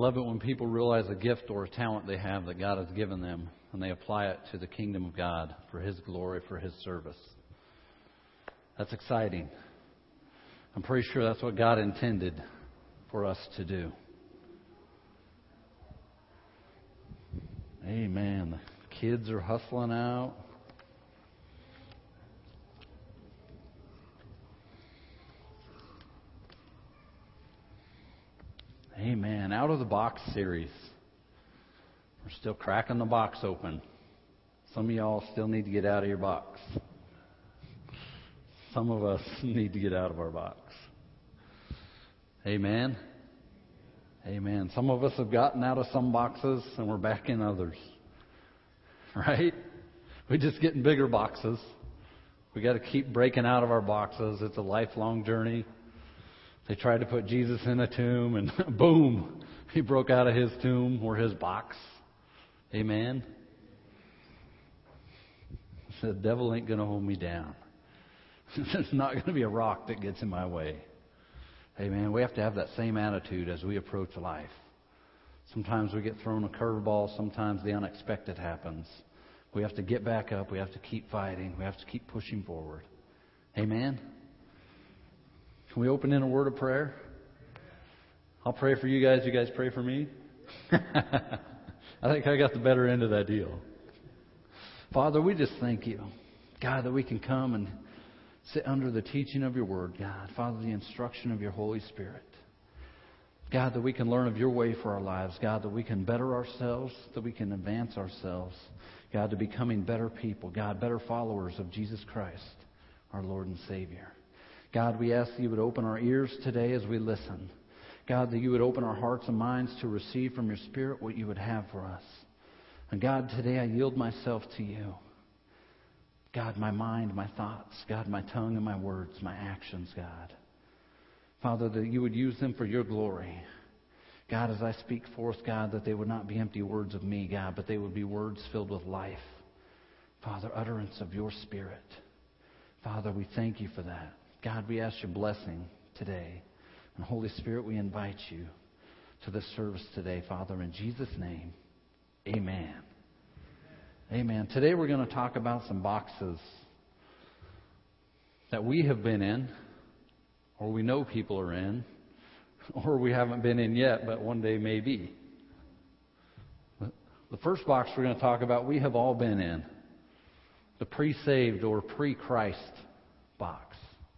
Love it when people realize a gift or a talent they have that God has given them and they apply it to the kingdom of God for His glory, for His service. That's exciting. I'm pretty sure that's what God intended for us to do. Amen. The kids are hustling out. Amen. Out of the Box series. We're still cracking the box open. Some of y'all still need to get out of your box. Some of us need to get out of our box. Amen. Amen. Some of us have gotten out of some boxes and we're back in others. Right? We just get in bigger boxes. We got to keep breaking out of our boxes. It's a lifelong journey. They tried to put Jesus in a tomb and boom, He broke out of His tomb or His box. Amen. The devil ain't going to hold me down. There's not going to be a rock that gets in my way. Amen. We have to have that same attitude as we approach life. Sometimes we get thrown a curveball. Sometimes the unexpected happens. We have to get back up. We have to keep fighting. We have to keep pushing forward. Amen. Can we open in a word of prayer? I'll pray for you guys. You guys pray for me? I think I got the better end of that deal. Father, we just thank You, God, that we can come and sit under the teaching of Your Word, God. Father, the instruction of Your Holy Spirit. God, that we can learn of Your way for our lives. God, that we can better ourselves, that we can advance ourselves. God, to becoming better people. God, better followers of Jesus Christ, our Lord and Savior. God, we ask that You would open our ears today as we listen. God, that You would open our hearts and minds to receive from Your Spirit what You would have for us. And God, today I yield myself to You. God, my mind, my thoughts, God, my tongue and my words, my actions, God. Father, that You would use them for Your glory. God, as I speak forth, God, that they would not be empty words of me, God, but they would be words filled with life. Father, utterance of Your Spirit. Father, we thank You for that. God, we ask Your blessing today. And Holy Spirit, we invite You to this service today, Father, in Jesus' name. Amen. Amen. Today we're going to talk about some boxes that we have been in, or we know people are in, or we haven't been in yet, but one day may be. The first box we're going to talk about, we have all been in. The pre-saved or pre-Christ box.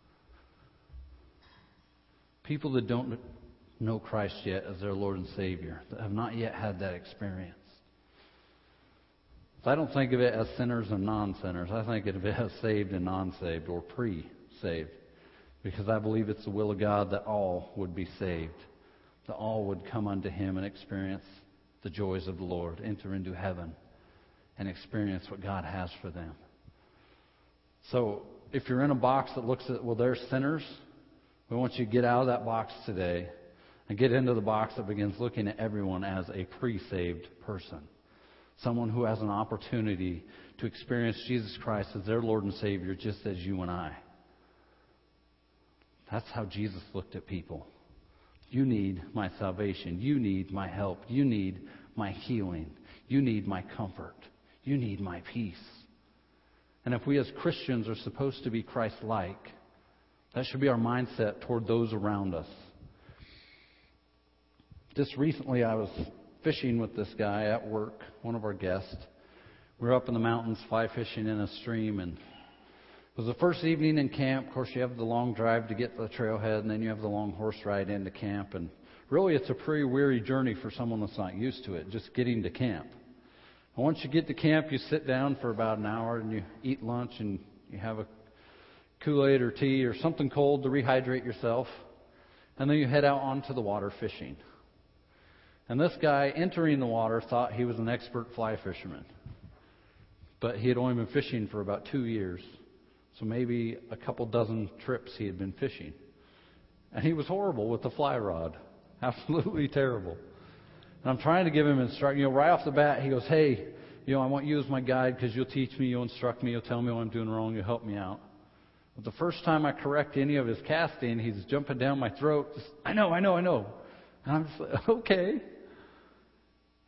People that don't know Christ yet as their Lord and Savior, that have not yet had that experience. So I don't think of it as sinners and non-sinners. I think of it as saved and non-saved or pre-saved. Because I believe it's the will of God that all would be saved. That all would come unto Him and experience the joys of the Lord. Enter into heaven and experience what God has for them. So if you're in a box that looks at, well, they're sinners, we want you to get out of that box today and get into the box that begins looking at everyone as a pre-saved person. Someone who has an opportunity to experience Jesus Christ as their Lord and Savior just as you and I. That's how Jesus looked at people. You need my salvation. You need my help. You need my healing. You need my comfort. You need my peace. And if we as Christians are supposed to be Christ-like, that should be our mindset toward those around us. Just recently I was fishing with this guy at work, one of our guests. We were up in the mountains fly fishing in a stream, and it was the first evening in camp. Of course, you have the long drive to get to the trailhead, and then you have the long horse ride into camp. And really, it's a pretty weary journey for someone that's not used to it, just getting to camp. And once you get to camp, you sit down for about an hour, and you eat lunch, and you have a Kool-Aid or tea or something cold to rehydrate yourself. And then you head out onto the water fishing. And this guy entering the water thought he was an expert fly fisherman. But he had only been fishing for about 2 years. So maybe a couple dozen trips he had been fishing. And he was horrible with the fly rod. Absolutely terrible. And I'm trying to give him instruction. Right off the bat, he goes, hey, I want you as my guide because you'll teach me, you'll instruct me, you'll tell me what I'm doing wrong, you'll help me out. But the first time I correct any of his casting, he's jumping down my throat. Just, I know. And I'm just like, okay.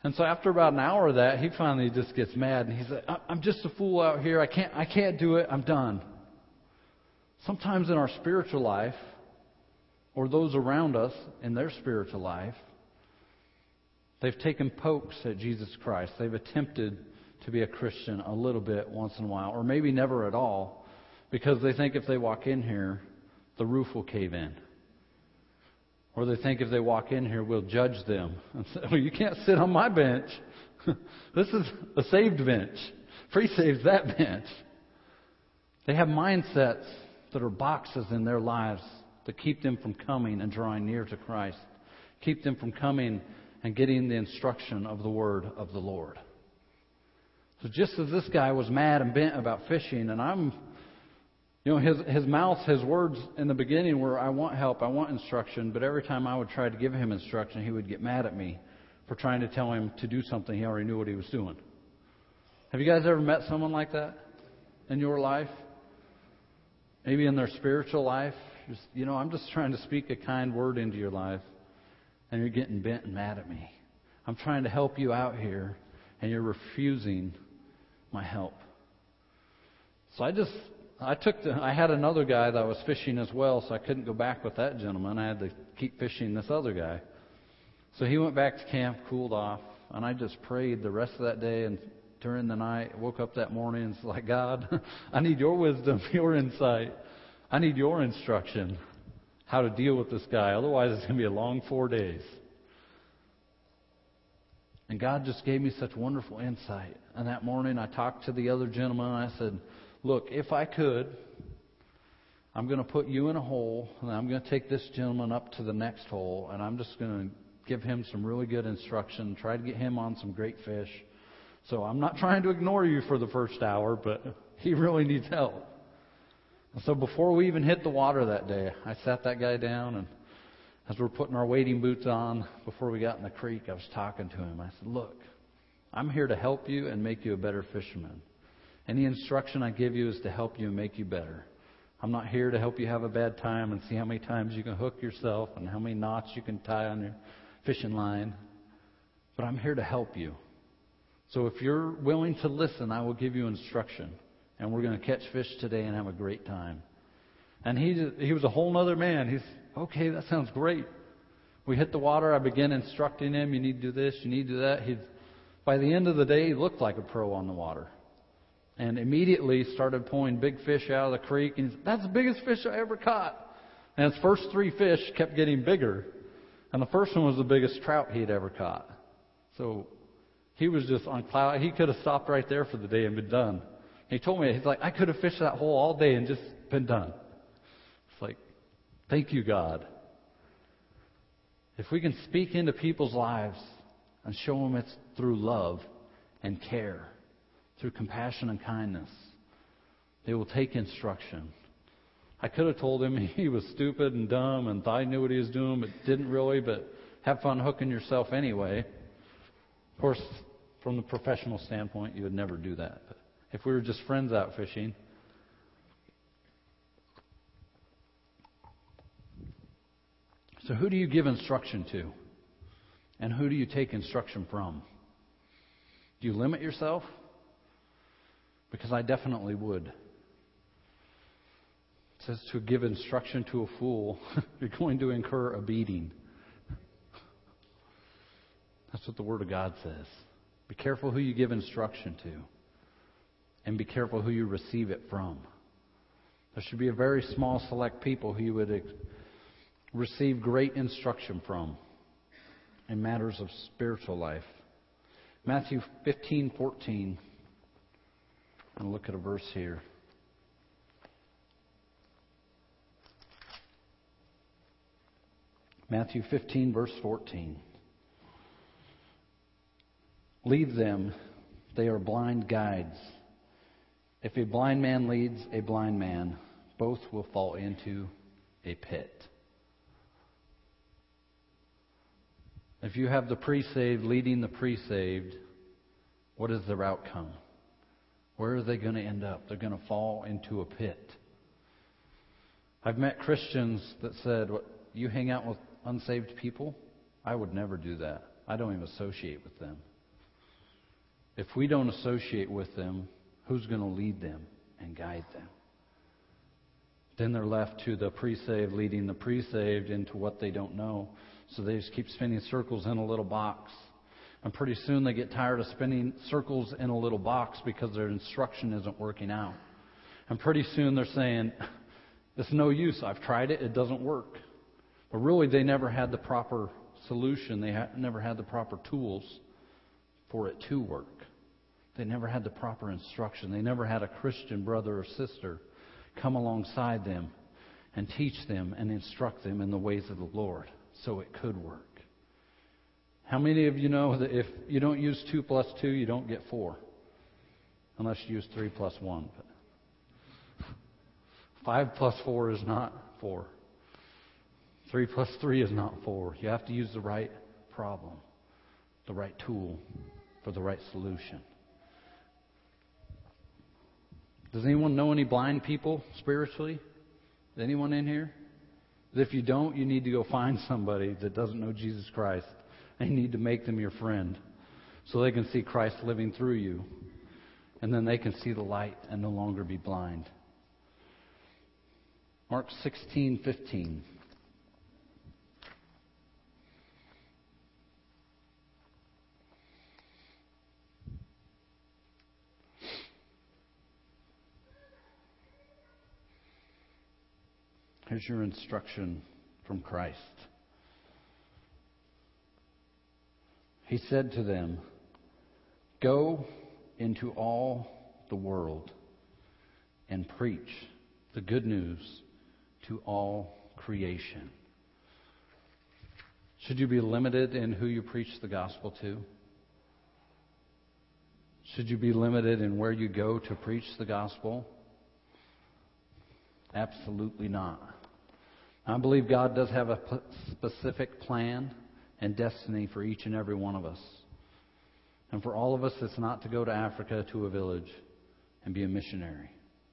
And so after about an hour of that, he finally just gets mad, and he's like, I'm just a fool out here. I can't do it. I'm done. Sometimes in our spiritual life, or those around us in their spiritual life, they've taken pokes at Jesus Christ. They've attempted to be a Christian a little bit once in a while, or maybe never at all, because they think if they walk in here, the roof will cave in. Or they think if they walk in here, we'll judge them and say, well, you can't sit on my bench. This is a saved bench. Free saves that bench. They have mindsets that are boxes in their lives that keep them from coming and drawing near to Christ, keep them from coming and getting the instruction of the word of the Lord. So just as this guy was mad and bent about fishing, and his mouth, his words in the beginning were, I want help, I want instruction, but every time I would try to give him instruction, he would get mad at me for trying to tell him to do something he already knew what he was doing. Have you guys ever met someone like that in your life? Maybe in their spiritual life? I'm just trying to speak a kind word into your life, and you're getting bent and mad at me. I'm trying to help you out here, and you're refusing my help. So I had another guy that was fishing as well, so I couldn't go back with that gentleman. I had to keep fishing this other guy. So he went back to camp, cooled off, and I just prayed the rest of that day and during the night. Woke up that morning and was like, God, I need your wisdom, your insight. I need your instruction how to deal with this guy. Otherwise, it's going to be a long 4 days. And God just gave me such wonderful insight. And that morning I talked to the other gentleman and I said, look, if I could, I'm going to put you in a hole, and I'm going to take this gentleman up to the next hole, and I'm just going to give him some really good instruction, try to get him on some great fish. So I'm not trying to ignore you for the first hour, but he really needs help. And so before we even hit the water that day, I sat that guy down, and as we're putting our wading boots on, before we got in the creek, I was talking to him. I said, look, I'm here to help you and make you a better fisherman. Any instruction I give you is to help you and make you better. I'm not here to help you have a bad time and see how many times you can hook yourself and how many knots you can tie on your fishing line. But I'm here to help you. So if you're willing to listen, I will give you instruction. And we're going to catch fish today and have a great time. And he was a whole other man. He's, okay, that sounds great. We hit the water. I began instructing him. You need to do this. You need to do that. By the end of the day, he looked like a pro on the water. And immediately started pulling big fish out of the creek. And he said, that's the biggest fish I ever caught. And his first 3 fish kept getting bigger. And the first one was the biggest trout he'd ever caught. So he was just on cloud. He could have stopped right there for the day and been done. He told me, he's like, I could have fished that hole all day and just been done. It's like, thank you, God. If we can speak into people's lives and show them it's through love and care, through compassion and kindness, they will take instruction. I could have told him he was stupid and dumb and thought he knew what he was doing, but didn't really, but have fun hooking yourself anyway. Of course, from the professional standpoint, you would never do that. But if we were just friends out fishing, so who do you give instruction to? And who do you take instruction from? Do you limit yourself? Because I definitely would. It says to give instruction to a fool, you're going to incur a beating. That's what the Word of God says. Be careful who you give instruction to. And be careful who you receive it from. There should be a very small select people who you would receive great instruction from in matters of spiritual life. Matthew 15:14. I'll look at a verse here. Matthew 15, verse 14. Leave them, they are blind guides. If a blind man leads a blind man, both will fall into a pit. If you have the pre-saved leading the pre-saved, what is their outcome? Where are they going to end up? They're going to fall into a pit. I've met Christians that said, "What, you hang out with unsaved people?" I would never do that. I don't even associate with them. If we don't associate with them, who's going to lead them and guide them? Then they're left to the pre-saved leading the pre-saved into what they don't know. So they just keep spinning circles in a little box. And pretty soon they get tired of spinning circles in a little box because their instruction isn't working out. And pretty soon they're saying, it's no use. I've tried it. It doesn't work. But really they never had the proper solution. They never had the proper tools for it to work. They never had the proper instruction. They never had a Christian brother or sister come alongside them and teach them and instruct them in the ways of the Lord so it could work. How many of you know that if you don't use 2 plus 2, you don't get 4? Unless you use 3 plus 1. But 5 plus 4 is not 4. 3 plus 3 is not 4. You have to use the right problem, the right tool for the right solution. Does anyone know any blind people spiritually? Is anyone in here? If you don't, you need to go find somebody that doesn't know Jesus Christ. And you need to make them your friend so they can see Christ living through you. And then they can see the light and no longer be blind. Mark 16:15. Here's your instruction from Christ. He said to them, "Go into all the world and preach the good news to all creation." Should you be limited in who you preach the gospel to? Should you be limited in where you go to preach the gospel? Absolutely not. I believe God does have a specific plan and destiny for each and every one of us. And for all of us, it's not to go to Africa, to a village, and be a missionary.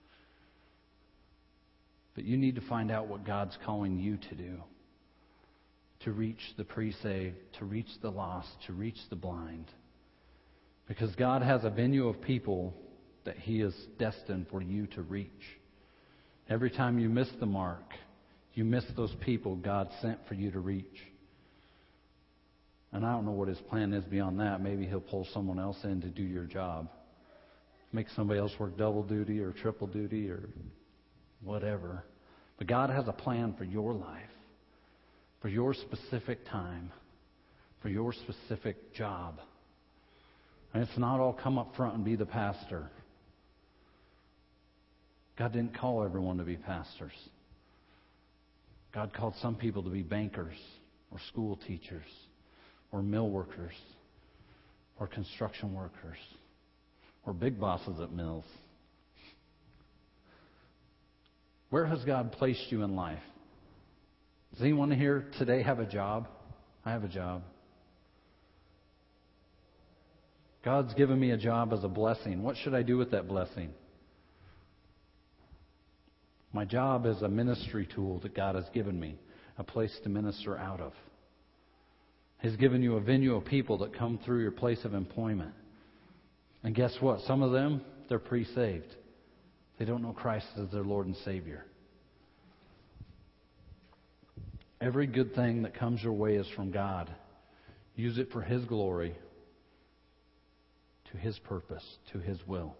But you need to find out what God's calling you to do. To reach the pre-saved, to reach the lost, to reach the blind. Because God has a venue of people that He is destined for you to reach. Every time you miss the mark, you miss those people God sent for you to reach. And I don't know what His plan is beyond that. Maybe He'll pull someone else in to do your job. Make somebody else work double duty or triple duty or whatever. But God has a plan for your life, for your specific time, for your specific job. And it's not all come up front and be the pastor. God didn't call everyone to be pastors. God called some people to be bankers or school teachers or mill workers or construction workers or big bosses at mills. Where has God placed you in life? Does anyone here today have a job? I have a job. God's given me a job as a blessing. What should I do with that blessing? My job is a ministry tool that God has given me, a place to minister out of. He's given you a venue of people that come through your place of employment. And guess what? Some of them, they're pre-saved. They don't know Christ as their Lord and Savior. Every good thing that comes your way is from God. Use it for His glory, to His purpose, to His will.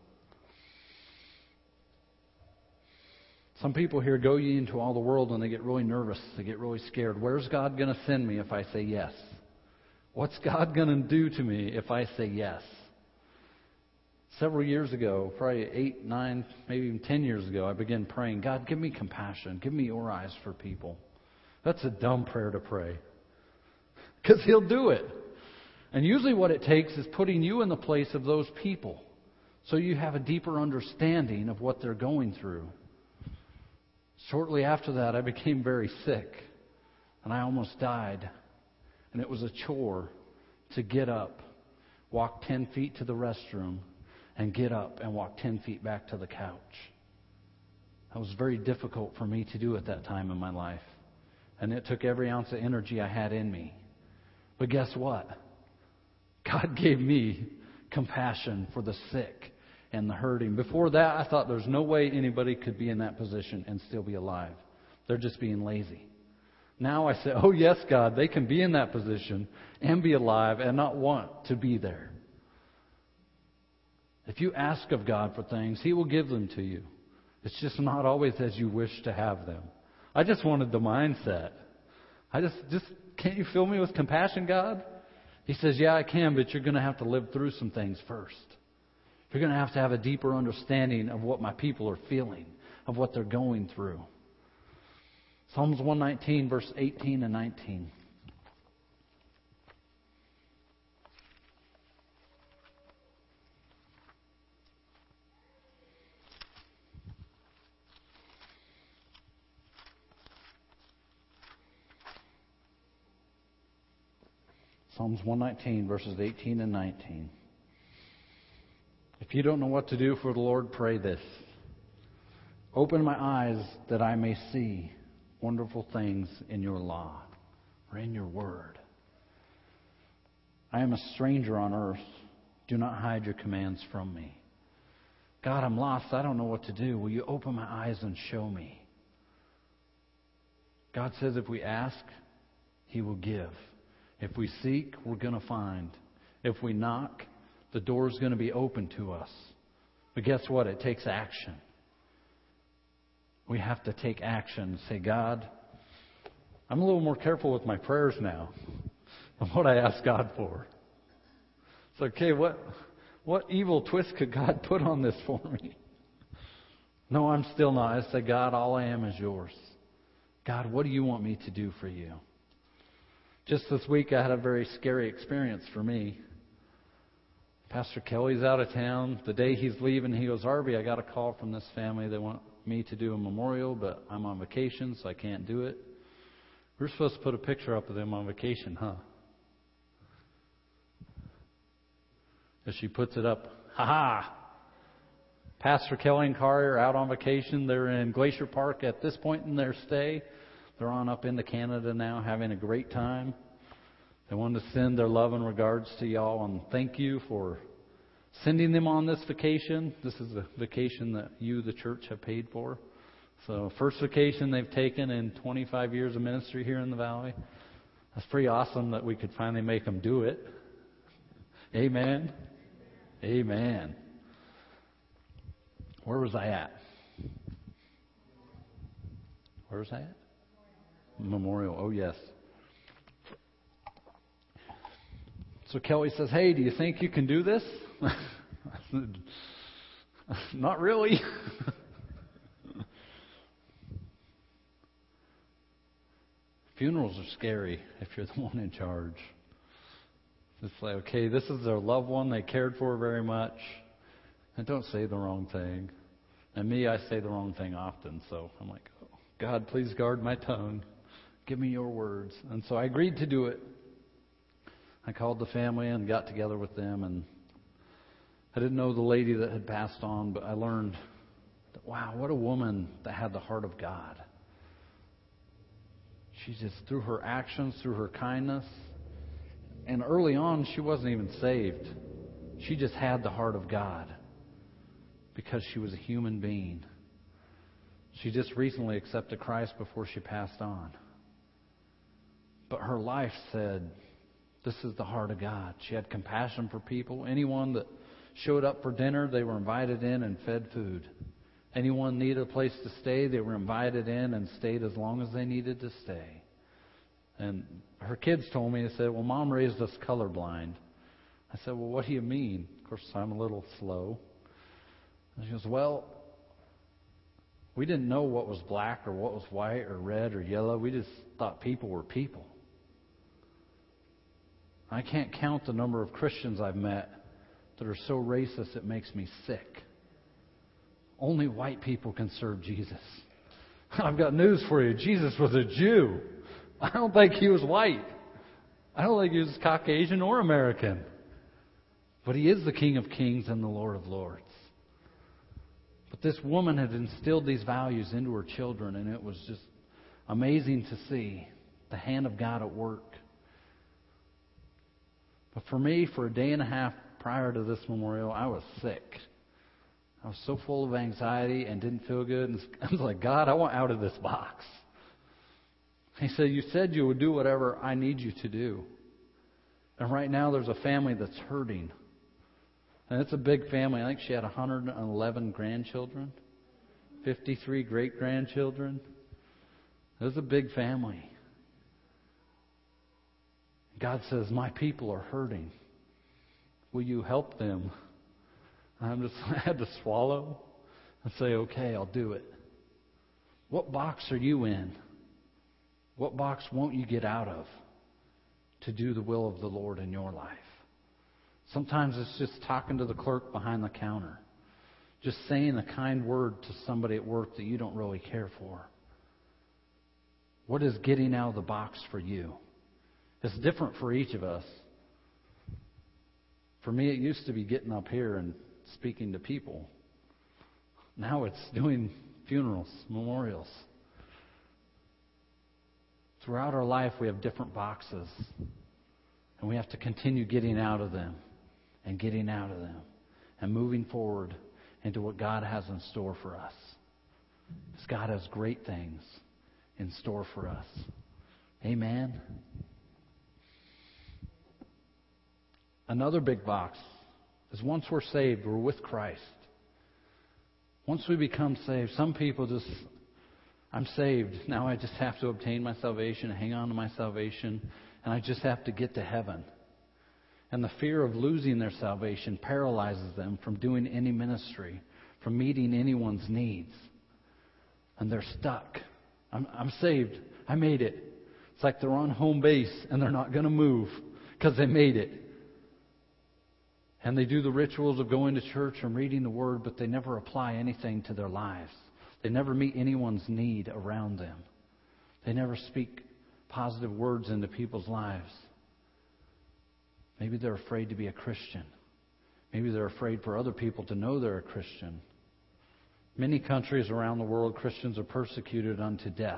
Some people here go ye into all the world and they get really nervous. They get really scared. Where's God going to send me if I say yes? What's God going to do to me if I say yes? Several years ago, probably 8, 9, maybe even 10 years ago, I began praying, God, give me compassion. Give me your eyes for people. That's a dumb prayer to pray. Because He'll do it. And usually what it takes is putting you in the place of those people so you have a deeper understanding of what they're going through. Shortly after that, I became very sick, and I almost died. And it was a chore to get up, walk 10 feet to the restroom, and get up and walk 10 feet back to the couch. That was very difficult for me to do at that time in my life. And it took every ounce of energy I had in me. But guess what? God gave me compassion for the sick and the hurting. Before that, I thought there's no way anybody could be in that position and still be alive. They're just being lazy. Now I say, oh yes, God, they can be in that position and be alive and not want to be there. If you ask of God for things, He will give them to you. It's just not always as you wish to have them. I just wanted the mindset. I just can't you fill me with compassion, God? He says, yeah, I can, but you're going to have to live through some things first. You're going to have a deeper understanding of what my people are feeling, of what they're going through. Psalms 119, verse 18 and 19. Psalms 119, verses 18 and 19. If you don't know what to do for the Lord, pray this. Open my eyes that I may see wonderful things in your law or in your word. I am a stranger on earth. Do not hide your commands from me. God, I'm lost. I don't know what to do. Will you open my eyes and show me? God says if we ask, He will give. If we seek, we're going to find. If we knock, the door is going to be open to us. But guess what? It takes action. We have to take action. Say, God, I'm a little more careful with my prayers now of what I ask God for. It's okay, what evil twist could God put on this for me? No, I'm still not. I say, God, all I am is yours. God, what do you want me to do for you? Just this week, I had a very scary experience for me. Pastor Kelly's out of town. The day he's leaving, he goes, Harvey, I got a call from this family. They want me to do a memorial, but I'm on vacation, so I can't do it. We're supposed to put a picture up of them on vacation, huh? As she puts it up, ha-ha! Pastor Kelly and Kari are out on vacation. They're in Glacier Park at this point in their stay. They're on up into Canada now, having a great time. They wanted to send their love and regards to y'all and thank you for sending them on this vacation. This is a vacation that you, the church, have paid for. So, first vacation they've taken in 25 years of ministry here in the Valley. That's pretty awesome that we could finally make them do it. Amen. Amen. Where was I at? Where was I at? Memorial. Oh, yes. So Kelly says, hey, do you think you can do this? I said, not really. Funerals are scary if you're the one in charge. It's like, okay, this is their loved one they cared for very much. And don't say the wrong thing. And me, I say the wrong thing often. So I'm like, oh, God, please guard my tongue. Give me your words. And so I agreed to do it. I called the family and got together with them. And I didn't know the lady that had passed on, but I learned that, wow, what a woman that had the heart of God. She just, through her actions, through her kindness, and early on, she wasn't even saved. She just had the heart of God because she was a human being. She just recently accepted Christ before she passed on. But her life said, this is the heart of God. She had compassion for people. Anyone that showed up for dinner, they were invited in and fed food. Anyone needed a place to stay, they were invited in and stayed as long as they needed to stay. And her kids told me, they said, well, Mom raised us colorblind. I said, well, what do you mean? Of course, I'm a little slow. And she goes, well, we didn't know what was black or what was white or red or yellow. We just thought people were people. I can't count the number of Christians I've met that are so racist it makes me sick. Only white people can serve Jesus. I've got news for you. Jesus was a Jew. I don't think he was white. I don't think he was Caucasian or American. But he is the King of Kings and the Lord of Lords. But this woman had instilled these values into her children, and it was just amazing to see the hand of God at work. But for me, for a day and a half prior to this memorial, I was sick. I was so full of anxiety and didn't feel good. And I was like, God, I want out of this box. He said, you said you would do whatever I need you to do. And right now there's a family that's hurting. And it's a big family. I think she had 111 grandchildren, 53 great-grandchildren. It was a big family. God says, my people are hurting. Will you help them? I had to swallow and say, okay, I'll do it. What box are you in? What box won't you get out of to do the will of the Lord in your life? Sometimes it's just talking to the clerk behind the counter. Just saying a kind word to somebody at work that you don't really care for. What is getting out of the box for you? It's different for each of us. For me, it used to be getting up here and speaking to people. Now it's doing funerals, memorials. Throughout our life, we have different boxes. And we have to continue getting out of them and getting out of them and moving forward into what God has in store for us. Because God has great things in store for us. Amen. Another big box is once we're saved, we're with Christ. Once we become saved, some people just, I'm saved. Now I just have to obtain my salvation, hang on to my salvation, and I just have to get to heaven. And the fear of losing their salvation paralyzes them from doing any ministry, from meeting anyone's needs. And they're stuck. I'm saved. I made it. It's like they're on home base and they're not going to move because they made it. And they do the rituals of going to church and reading the Word, but they never apply anything to their lives. They never meet anyone's need around them. They never speak positive words into people's lives. Maybe they're afraid to be a Christian. Maybe they're afraid for other people to know they're a Christian. Many countries around the world, Christians are persecuted unto death.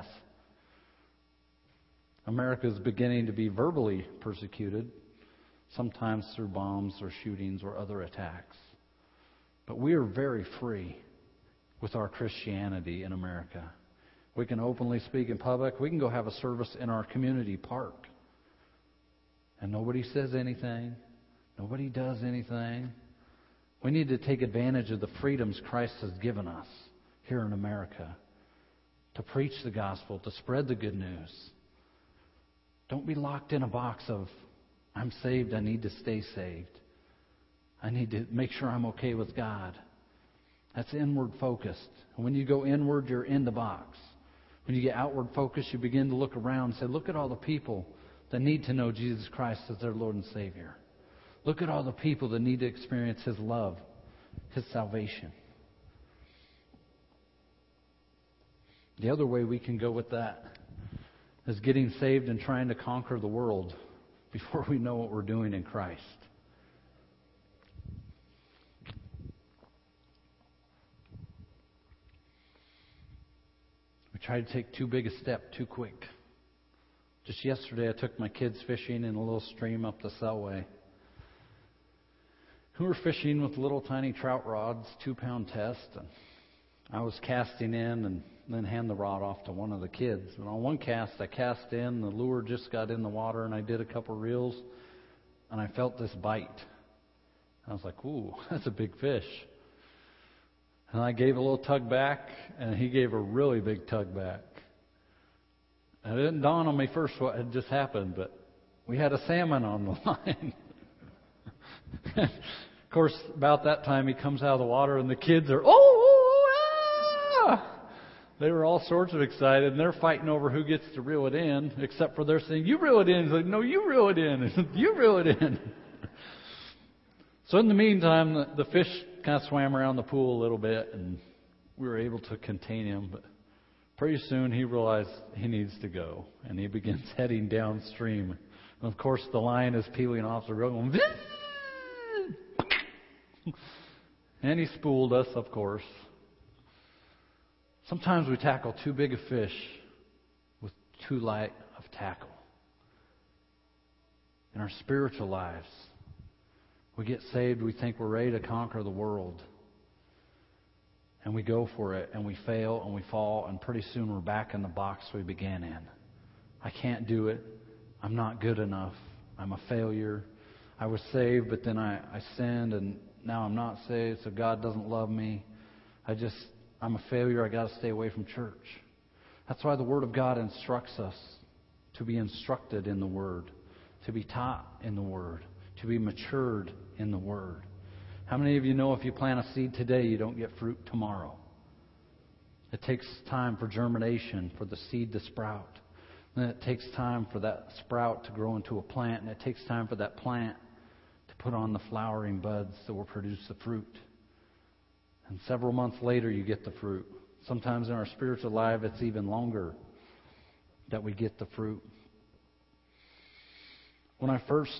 America is beginning to be verbally persecuted, sometimes through bombs or shootings or other attacks. But we are very free with our Christianity in America. We can openly speak in public. We can go have a service in our community park. And nobody says anything. Nobody does anything. We need to take advantage of the freedoms Christ has given us here in America to preach the gospel, to spread the good news. Don't be locked in a box of, I'm saved, I need to stay saved. I need to make sure I'm okay with God. That's inward focused. And when you go inward, you're in the box. When you get outward focused, you begin to look around and say, look at all the people that need to know Jesus Christ as their Lord and Savior. Look at all the people that need to experience His love, His salvation. The other way we can go with that is getting saved and trying to conquer the world before we know what we're doing in Christ. We try to take too big a step too quick. Just yesterday, I took my kids fishing in a little stream up the Selway. We were fishing with little tiny trout rods, 2-pound test. And I was casting in and then hand the rod off to one of the kids. And on one cast, I cast in, the lure just got in the water, and I did a couple reels, and I felt this bite. I was like, ooh, that's a big fish. And I gave a little tug back, and he gave a really big tug back. And it didn't dawn on me first what had just happened, but we had a salmon on the line. Of course, about that time, he comes out of the water, and the kids are, ah! They were all sorts of excited, and they're fighting over who gets to reel it in, except for they're saying, you reel it in. He's like, no, you reel it in. You reel it in. So in the meantime, the fish kind of swam around the pool a little bit, and we were able to contain him. But pretty soon he realized he needs to go, and he begins heading downstream. And of course, the line is peeling off the reel, going, and he spooled us, of course. Sometimes we tackle too big a fish with too light of tackle. In our spiritual lives, We get saved, we think we're ready to conquer the world. And we go for it, and we fail, and we fall, and pretty soon we're back in the box we began in. I can't do it. I'm not good enough. I'm a failure. I was saved, but then I sinned, and now I'm not saved, so God doesn't love me. I'm a failure. I got to stay away from church. That's why the Word of God instructs us to be instructed in the Word, to be taught in the Word, to be matured in the Word. How many of you know if you plant a seed today, you don't get fruit tomorrow? It takes time for germination, for the seed to sprout. Then it takes time for that sprout to grow into a plant, and it takes time for that plant to put on the flowering buds that will produce the fruit. And several months later, you get the fruit. Sometimes in our spiritual life, it's even longer that we get the fruit. When I first,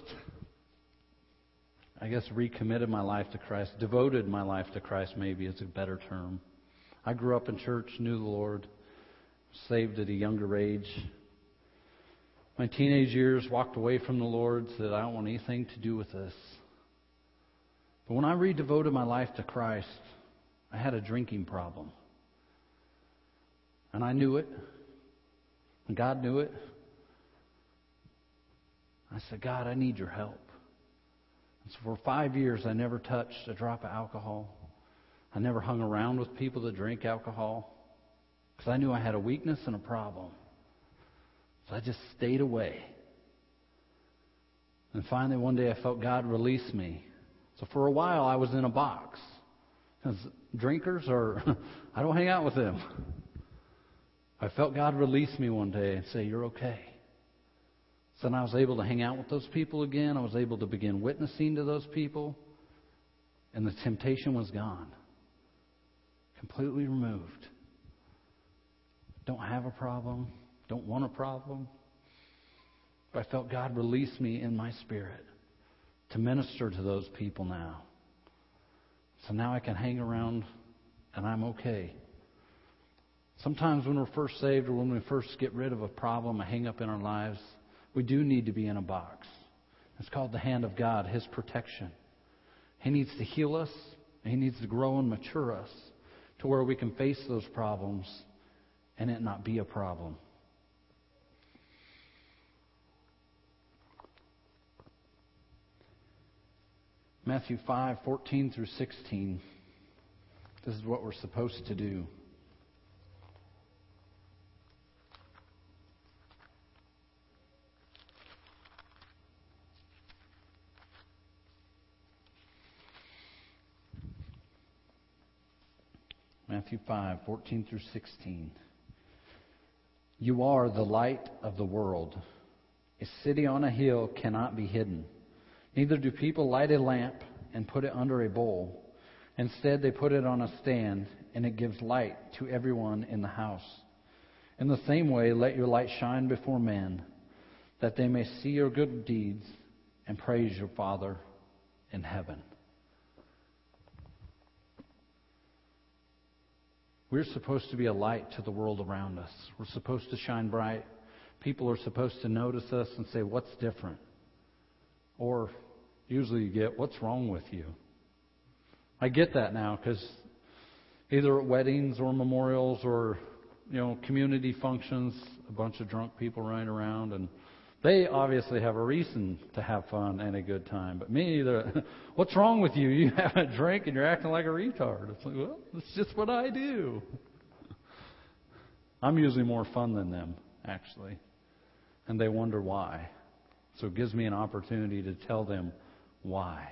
recommitted my life to Christ, devoted my life to Christ maybe is a better term. I grew up in church, knew the Lord, saved at a younger age. My teenage years, walked away from the Lord, said, I don't want anything to do with this. But when I redevoted my life to Christ, I had a drinking problem. And I knew it. And God knew it. I said, God, I need your help. And so for 5 years, I never touched a drop of alcohol. I never hung around with people that drink alcohol because I knew I had a weakness and a problem. So I just stayed away. And finally, one day, I felt God release me. So for a while, I was in a box. Because drinkers I don't hang out with them. I felt God release me one day and say, you're okay. So then I was able to hang out with those people again. I was able to begin witnessing to those people. And the temptation was gone. Completely removed. Don't have a problem. Don't want a problem. But I felt God release me in my spirit to minister to those people now. So now I can hang around and I'm okay. Sometimes when we're first saved or when we first get rid of a problem, a hang-up in our lives, we do need to be in a box. It's called the hand of God, His protection. He needs to heal us, and He needs to grow and mature us to where we can face those problems and it not be a problem. Matthew 5:14 through 16. This is what we're supposed to do. Matthew 5:14 through 16. You are the light of the world. A city on a hill cannot be hidden. Neither do people light a lamp and put it under a bowl. Instead, they put it on a stand, and it gives light to everyone in the house. In the same way, let your light shine before men, that they may see your good deeds and praise your Father in heaven. We're supposed to be a light to the world around us. We're supposed to shine bright. People are supposed to notice us and say, what's different? Or usually you get, what's wrong with you? I get that now because either at weddings or memorials or, community functions, a bunch of drunk people running around, and they obviously have a reason to have fun and a good time. But me, what's wrong with you? You haven't drank and you're acting like a retard. It's like, well, it's just what I do. I'm usually more fun than them, actually. And they wonder why. So it gives me an opportunity to tell them why.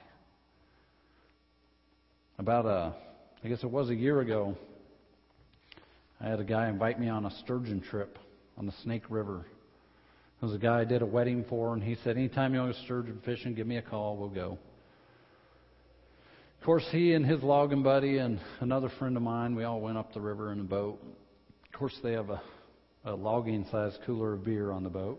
About it was a year ago, I had a guy invite me on a sturgeon trip on the Snake River. There was a guy I did a wedding for, and he said, anytime you want to go sturgeon fishing, give me a call, we'll go. Of course, he and his logging buddy and another friend of mine, we all went up the river in a boat. Of course, they have a logging-sized cooler of beer on the boat.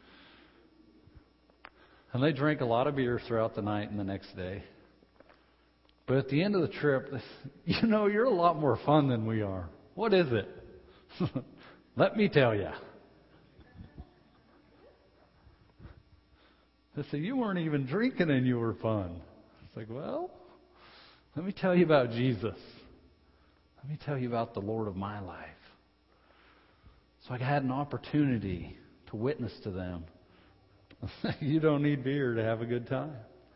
And they drank a lot of beer throughout the night and the next day. But at the end of the trip, they said, you're a lot more fun than we are. What is it? Let me tell you. They said, you weren't even drinking and you were fun. like, well, let me tell you about Jesus. Let me tell you about the Lord of my life. So I had an opportunity to witness to them. You don't need beer to have a good time.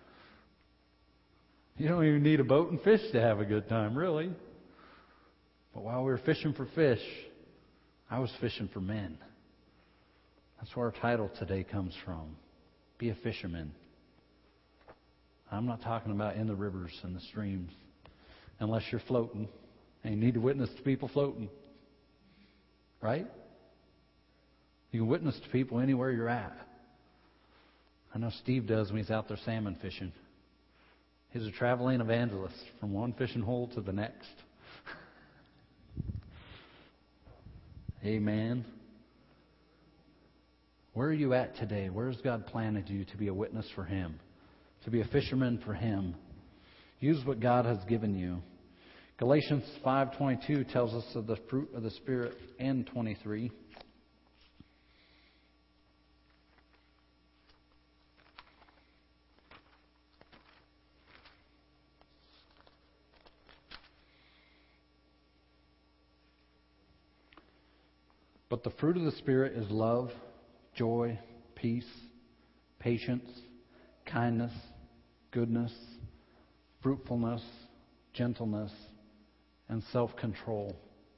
You don't even need a boat and fish to have a good time, really. But while we were fishing for fish, I was fishing for men. That's where our title today comes from. Be a fisherman. I'm not talking about in the rivers and the streams, unless you're floating and you need to witness to people floating. Right? You can witness to people anywhere you're at. I know Steve does when he's out there salmon fishing. He's a traveling evangelist from one fishing hole to the next. Amen. Where are you at today? Where has God planted you to be a witness for Him? To be a fisherman for Him? Use what God has given you. Galatians 5:22 tells us of the fruit of the Spirit, and 23. But the fruit of the Spirit is love, joy, peace, patience, kindness, goodness, fruitfulness, gentleness, and self-control.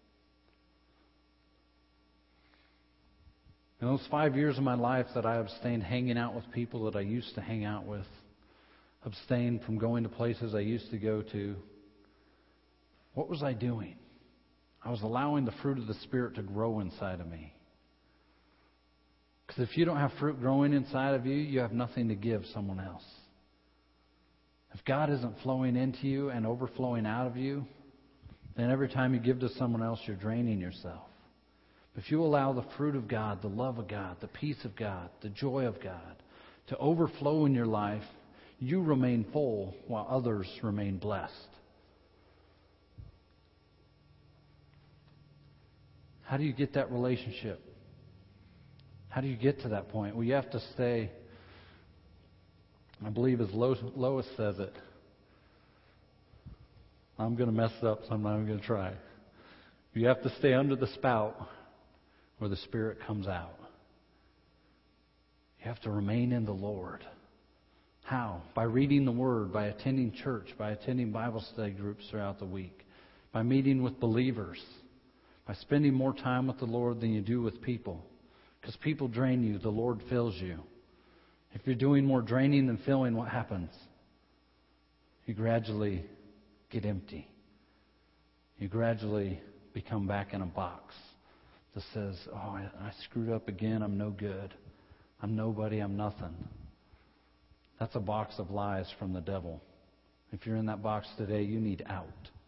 In those 5 years of my life that I abstained hanging out with people that I used to hang out with, abstained from going to places I used to go to, what was I doing? I was allowing the fruit of the Spirit to grow inside of me. Because if you don't have fruit growing inside of you, you have nothing to give someone else. If God isn't flowing into you and overflowing out of you, then every time you give to someone else, you're draining yourself. But if you allow the fruit of God, the love of God, the peace of God, the joy of God to overflow in your life, you remain full while others remain blessed. How do you get that relationship? How do you get to that point? Well, you have to stay, I believe as Lois says it. I'm going to mess it up, so I'm not even going to try. You have to stay under the spout where the Spirit comes out. You have to remain in the Lord. How? By reading the Word, by attending church, by attending Bible study groups throughout the week, by meeting with believers, by spending more time with the Lord than you do with people. Because people drain you, the Lord fills you. If you're doing more draining than filling, what happens? You gradually get empty. You gradually become back in a box that says, oh, I screwed up again, I'm no good. I'm nobody, I'm nothing. That's a box of lies from the devil. If you're in that box today, you need out.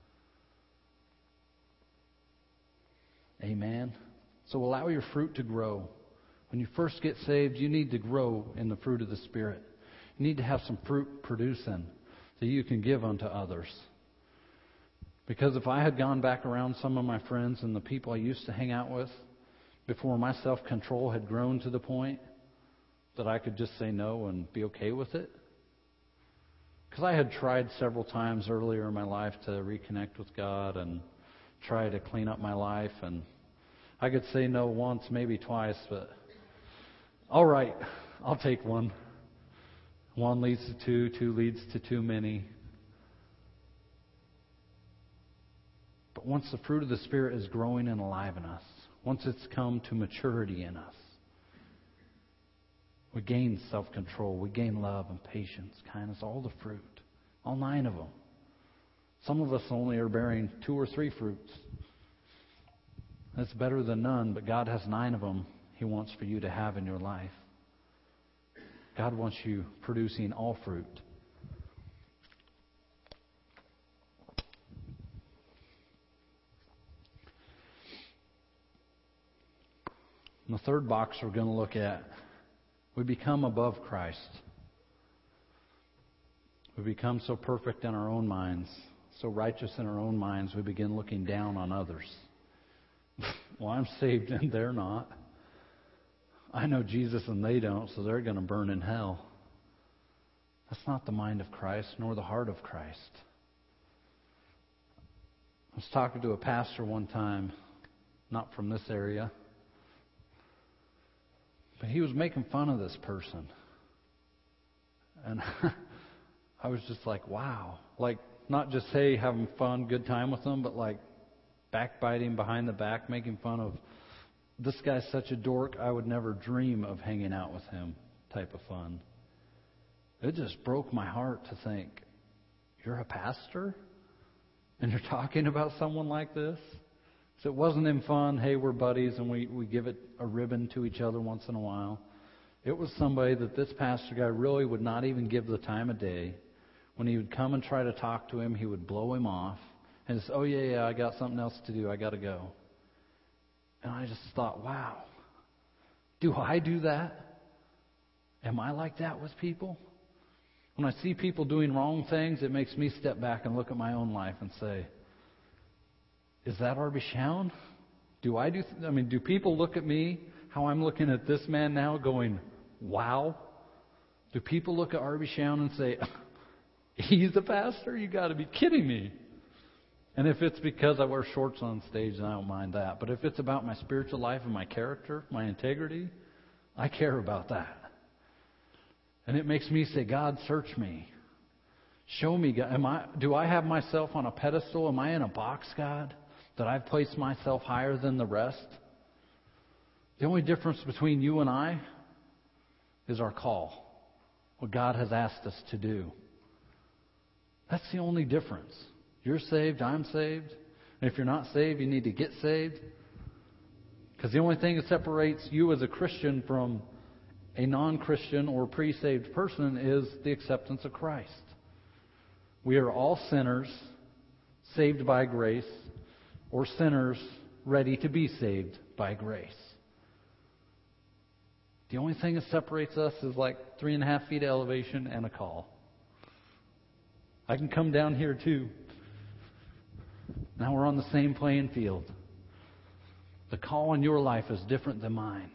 Amen. So allow your fruit to grow. When you first get saved, you need to grow in the fruit of the Spirit. You need to have some fruit producing that you can give unto others. Because if I had gone back around some of my friends and the people I used to hang out with before my self-control had grown to the point that I could just say no and be okay with it. Because I had tried several times earlier in my life to reconnect with God and try to clean up my life, and I could say no once, maybe twice, but all right, I'll take one. One leads to two, two leads to too many. But once the fruit of the Spirit is growing and alive in us, once it's come to maturity in us, we gain self-control, we gain love and patience, kindness, all the fruit, all 9 of them. Some of us only are bearing 2 or 3 fruits. That's better than none, but God has 9 of them He wants for you to have in your life. God wants you producing all fruit. And the third box we're going to look at, we become above Christ. We become so perfect in our own minds, so righteous in our own minds, we begin looking down on others. Well, I'm saved and they're not. I know Jesus and they don't, so they're going to burn in hell. That's not the mind of Christ, nor the heart of Christ. I was talking to a pastor one time, not from this area, but he was making fun of this person. And I was just like, wow. Like, not just, hey, having fun, good time with them, but like backbiting behind the back, making fun of, this guy's such a dork, I would never dream of hanging out with him type of fun. It just broke my heart to think, you're a pastor? And you're talking about someone like this? So it wasn't in fun, hey, we're buddies and we give it a ribbon to each other once in a while. It was somebody that this pastor guy really would not even give the time of day. When he would come and try to talk to him, he would blow him off and say, oh, yeah, I got something else to do. I got to go. And I just thought, wow, do I do that? Am I like that with people? When I see people doing wrong things, it makes me step back and look at my own life and say, is that Arby Shown? Do people look at me, how I'm looking at this man now, going, wow? Do people look at Arby Shown and say, he's a pastor? You got to be kidding me. And if it's because I wear shorts on stage, then I don't mind that. But if it's about my spiritual life and my character, my integrity, I care about that. And it makes me say, God, search me. Show me, God. Do I have myself on a pedestal? Am I in a box, God, that I've placed myself higher than the rest? The only difference between you and I is our call, what God has asked us to do. That's the only difference. You're saved, I'm saved. And if you're not saved, you need to get saved. Because the only thing that separates you as a Christian from a non-Christian or pre-saved person is the acceptance of Christ. We are all sinners, saved by grace, or sinners ready to be saved by grace. The only thing that separates us is like 3.5 feet of elevation and a call. I can come down here too. Now we're on the same playing field. The call in your life is different than mine.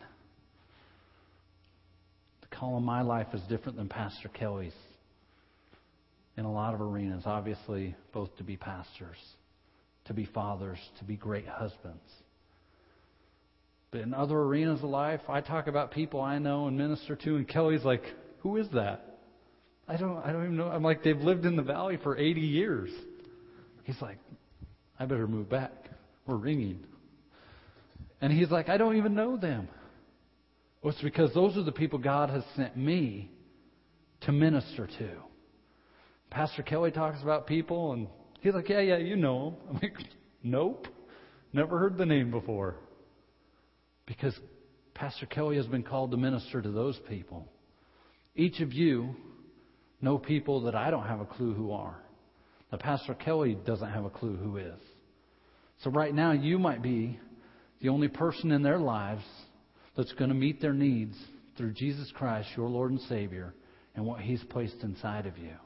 The call in my life is different than Pastor Kelly's. In a lot of arenas, obviously, both to be pastors, to be fathers, to be great husbands. But in other arenas of life, I talk about people I know and minister to, and Kelly's like, who is that? I don't even know. I'm like, they've lived in the valley for 80 years. He's like, I better move back. We're ringing. And he's like, I don't even know them. Well, it's because those are the people God has sent me to minister to. Pastor Kelly talks about people, and he's like, yeah, you know them. I'm like, nope. Never heard the name before. Because Pastor Kelly has been called to minister to those people. Each of you know people that I don't have a clue who are. Now, Pastor Kelly doesn't have a clue who is. So right now, you might be the only person in their lives that's going to meet their needs through Jesus Christ, your Lord and Savior, and what He's placed inside of you.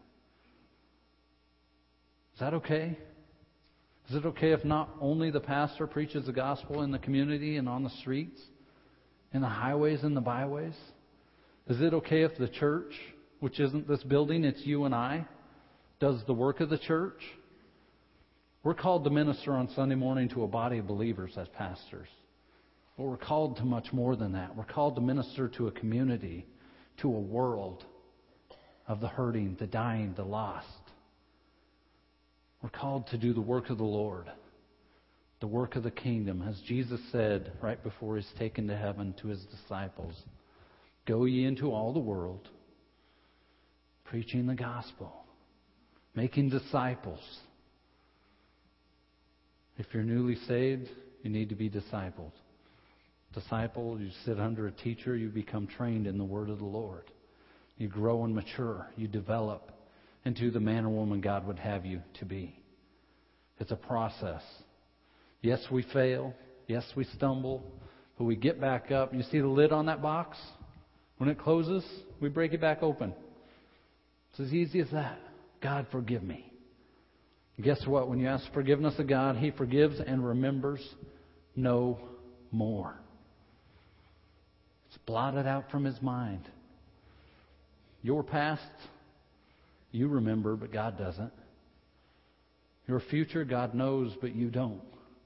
Is that okay? Is it okay if not only the pastor preaches the gospel in the community and on the streets, in the highways and the byways? Is it okay if the church, which isn't this building, it's you and I, does the work of the church? We're called to minister on Sunday morning to a body of believers as pastors. But we're called to much more than that. We're called to minister to a community, to a world of the hurting, the dying, the lost. We're called to do the work of the Lord, the work of the kingdom. As Jesus said right before He's taken to heaven to His disciples, go ye into all the world, preaching the gospel, making disciples. If you're newly saved, you need to be discipled. Disciple, you sit under a teacher, you become trained in the word of the Lord. You grow and mature. You develop into the man or woman God would have you to be. It's a process. Yes, we fail. Yes, we stumble. But we get back up. You see the lid on that box? When it closes, we break it back open. It's as easy as that. God, forgive me. And guess what? When you ask forgiveness of God, He forgives and remembers no more. It's blotted out from His mind. Your past, You remember, but God doesn't. Your future, God knows, but you don't.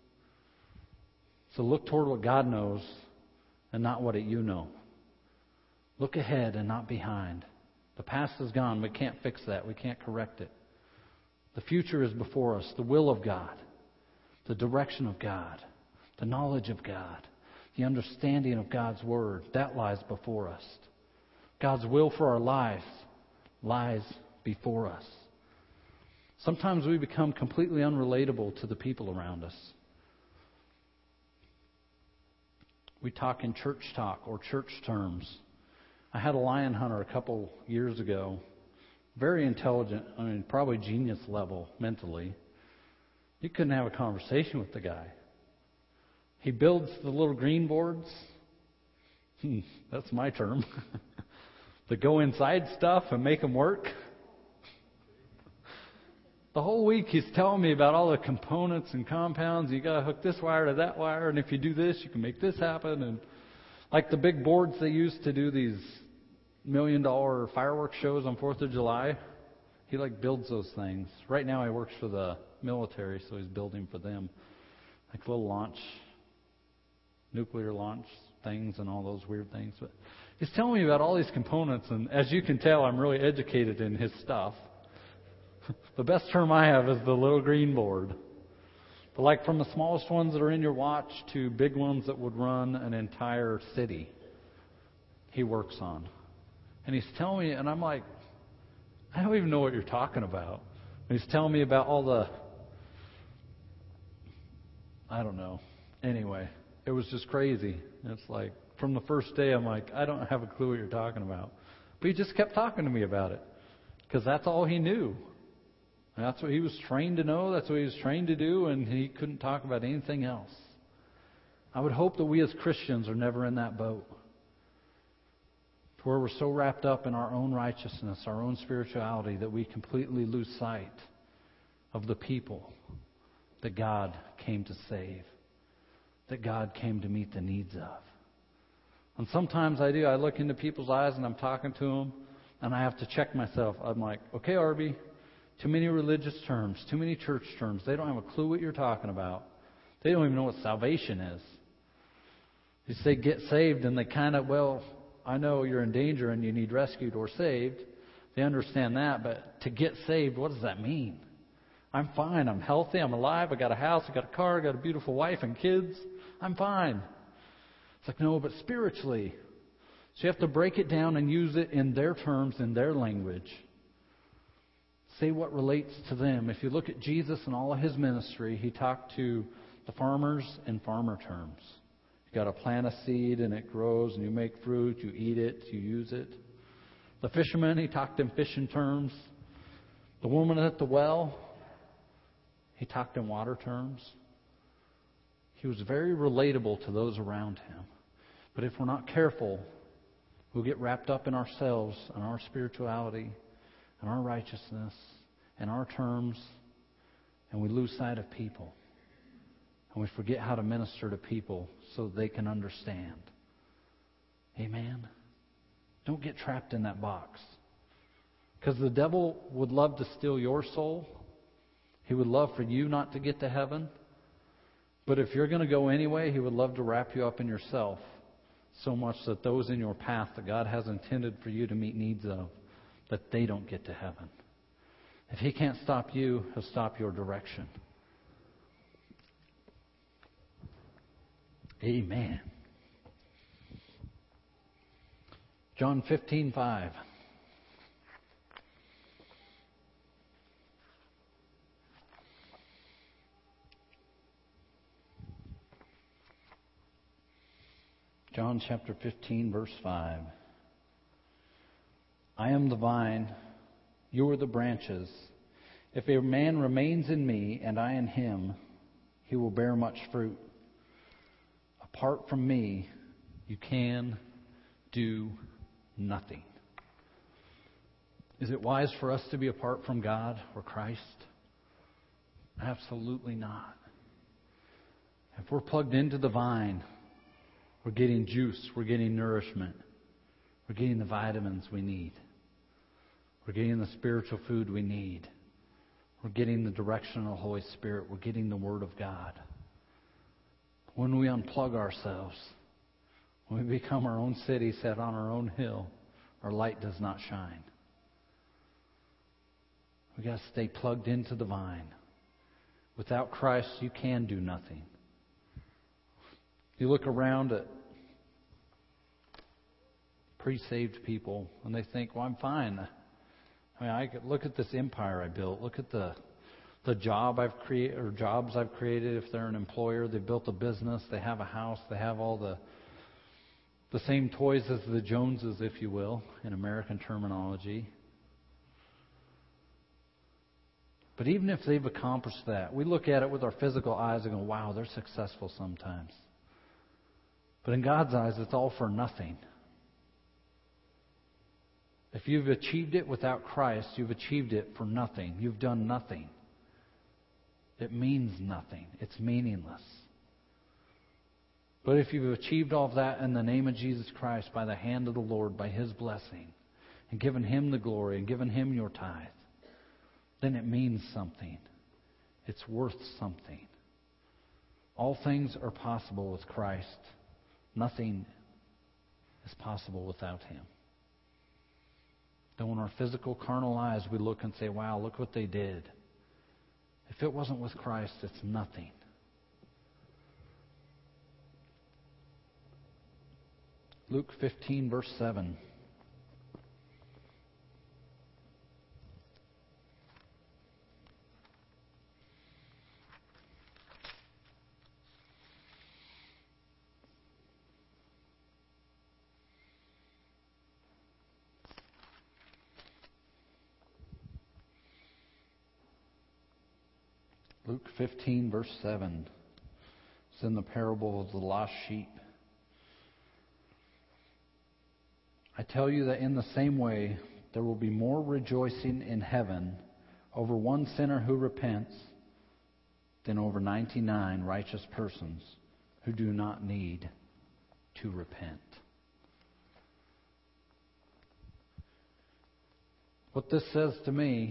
So look toward what God knows and not what you know. Look ahead and not behind. The past is gone. We can't fix that. We can't correct it. The future is before us. The will of God, the direction of God, the knowledge of God, the understanding of God's Word, that lies before us. God's will for our lives lies before us. Sometimes we become completely unrelatable to the people around us. We talk in church talk or church terms. I had a lion hunter a couple years ago. Very intelligent, probably genius level mentally. You couldn't have a conversation with the guy. He builds the little green boards. That's my term. The go inside stuff and make them work. The whole week he's telling me about all the components and compounds. You got to hook this wire to that wire, and if you do this, you can make this happen. And like the big boards they use to do these $1 million fireworks shows on 4th of July, he builds those things. Right now he works for the military, so he's building for them. Like little nuclear launch things and all those weird things. But he's telling me about all these components, and as you can tell, I'm really educated in his stuff. The best term I have is the little green board. But from the smallest ones that are in your watch to big ones that would run an entire city, he works on. And he's telling me, and I'm like, I don't even know what you're talking about. And he's telling me about all the, I don't know. Anyway, it was just crazy. It's like, from the first day, I'm like, I don't have a clue what you're talking about. But he just kept talking to me about it. Because that's all he knew. And that's what he was trained to know. That's what he was trained to do. And he couldn't talk about anything else. I would hope that we as Christians are never in that boat. To where we're so wrapped up in our own righteousness, our own spirituality, that we completely lose sight of the people that God came to save. That God came to meet the needs of. And sometimes I do. I look into people's eyes and I'm talking to them. And I have to check myself. I'm like, okay, Arby, too many religious terms, too many church terms. They don't have a clue what you're talking about. They don't even know what salvation is. You say get saved, and they I know you're in danger and you need rescued or saved. They understand that, but to get saved, what does that mean? I'm fine. I'm healthy. I'm alive. I got a house. I got a car. I got a beautiful wife and kids. I'm fine. It's like, no, but spiritually. So you have to break it down and use it in their terms, in their language. Say what relates to them. If you look at Jesus and all of his ministry, he talked to the farmers in farmer terms. You got to plant a seed and it grows and you make fruit, you eat it, you use it. The fishermen, he talked in fishing terms. The woman at the well, he talked in water terms. He was very relatable to those around him. But if we're not careful, we'll get wrapped up in ourselves and our spirituality and our righteousness and our terms, and we lose sight of people. And we forget how to minister to people so they can understand. Amen? Don't get trapped in that box. Because the devil would love to steal your soul. He would love for you not to get to heaven. But if you're going to go anyway, he would love to wrap you up in yourself so much that those in your path that God has intended for you to meet needs of, that they don't get to heaven. If he can't stop you, he'll stop your direction. Amen. John 15:5. John chapter 15, verse 5. I am the vine, you are the branches. If a man remains in me and I in him, he will bear much fruit. Apart from me, you can do nothing. Is it wise for us to be apart from God or Christ? Absolutely not. If we're plugged into the vine, we're getting juice, we're getting nourishment, we're getting the vitamins we need. We're getting the spiritual food we need. We're getting the direction of the Holy Spirit. We're getting the Word of God. When we unplug ourselves, when we become our own city set on our own hill, our light does not shine. We've got to stay plugged into the vine. Without Christ, you can do nothing. You look around at pre-saved people and they think, well, I'm fine. I mean, I could look at this empire I built. Look at the job I've created, or jobs I've created. If they're an employer, they've built a business. They have a house. They have all the same toys as the Joneses, if you will, in American terminology. But even if they've accomplished that, we look at it with our physical eyes and go, wow, they're successful sometimes. But in God's eyes, it's all for nothing. If you've achieved it without Christ, you've achieved it for nothing. You've done nothing. It means nothing. It's meaningless. But if you've achieved all of that in the name of Jesus Christ, by the hand of the Lord, by His blessing, and given Him the glory, and given Him your tithe, then it means something. It's worth something. All things are possible with Christ. Nothing is possible without Him. Then when our physical, carnal eyes, we look and say, wow, look what they did. If it wasn't with Christ, it's nothing. Luke 15, verse 7. Luke 15, verse 7. It's in the parable of the lost sheep. I tell you that in the same way, there will be more rejoicing in heaven over one sinner who repents than over 99 righteous persons who do not need to repent. What this says to me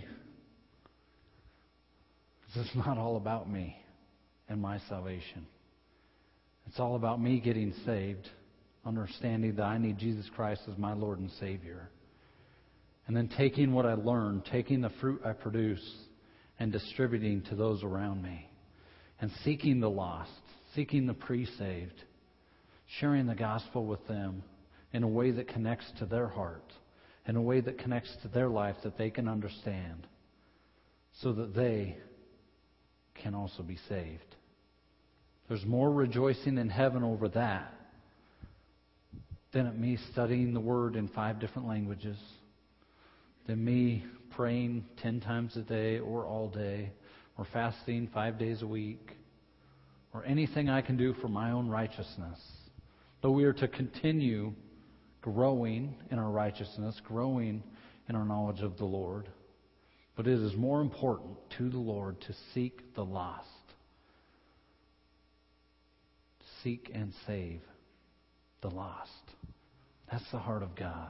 is it's not all about me and my salvation. It's all about me getting saved, understanding that I need Jesus Christ as my Lord and Savior. And then taking what I learned, taking the fruit I produce, and distributing to those around me. And seeking the lost, seeking the pre-saved, sharing the gospel with them in a way that connects to their heart, in a way that connects to their life that they can understand, so that they can also be saved. There's more rejoicing in heaven over that than at me studying the Word in 5 different languages, than me praying 10 times a day or all day, or fasting 5 days a week, or anything I can do for my own righteousness. Though we are to continue growing in our righteousness, growing in our knowledge of the Lord, but it is more important to the Lord to seek the lost, to seek and save the lost. That's the heart of God.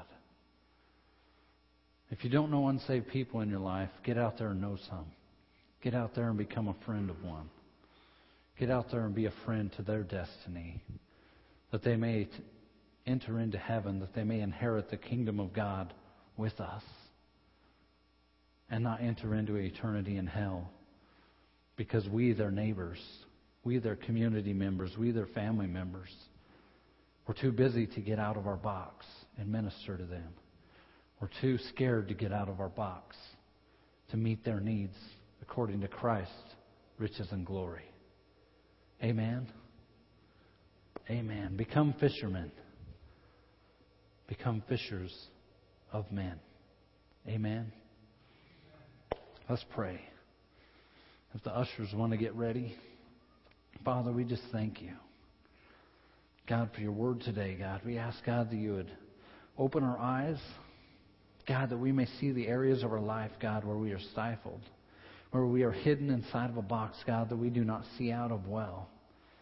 If you don't know unsaved people in your life, get out there and know some. Get out there and become a friend of one. Get out there and be a friend to their destiny, that they may enter into heaven, that they may inherit the kingdom of God with us, and not enter into eternity in hell, because we, their neighbors, we, their community members, we, their family members, we're too busy to get out of our box and minister to them. We're too scared to get out of our box to meet their needs according to Christ's riches and glory. Amen? Amen. Become fishermen. Become fishers of men. Amen? Let's pray. If the ushers want to get ready. Father, we just thank you, God, for your word today, God. We ask, God, that you would open our eyes, God, that we may see the areas of our life, God, where we are stifled, where we are hidden inside of a box, God, that we do not see out of well.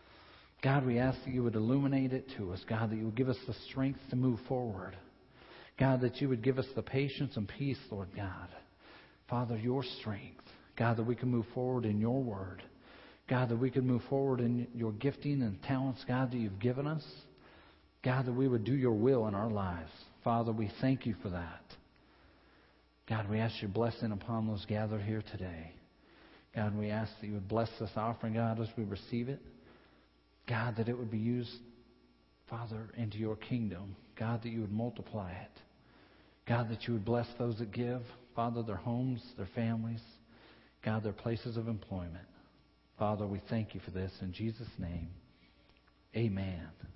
God, we ask that you would illuminate it to us, God, that you would give us the strength to move forward. God, that you would give us the patience and peace, Lord God. Father, your strength. God, that we can move forward in your word. God, that we can move forward in your gifting and talents, God, that you've given us. God, that we would do your will in our lives. Father, we thank you for that. God, we ask your blessing upon those gathered here today. God, we ask that you would bless this offering, God, as we receive it. God, that it would be used, Father, into your kingdom. God, that you would multiply it. God, that you would bless those that give. Father, their homes, their families. God, their places of employment. Father, we thank you for this. In Jesus' name, amen.